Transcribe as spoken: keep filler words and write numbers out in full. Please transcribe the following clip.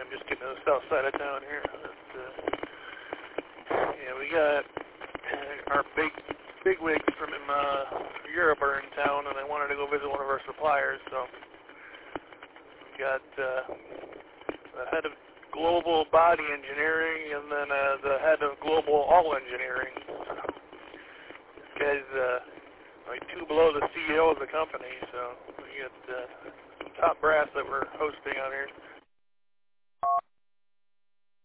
I'm just getting to the south side of town here. But, uh, yeah, we got our big big wigs from uh, Europe are in town, and they wanted to go visit one of our suppliers. So we got uh, the head of global body engineering, and then uh, the head of global all engineering. This guy's uh, like two below the C E O of the company. So we got uh, top brass that we're hosting out here.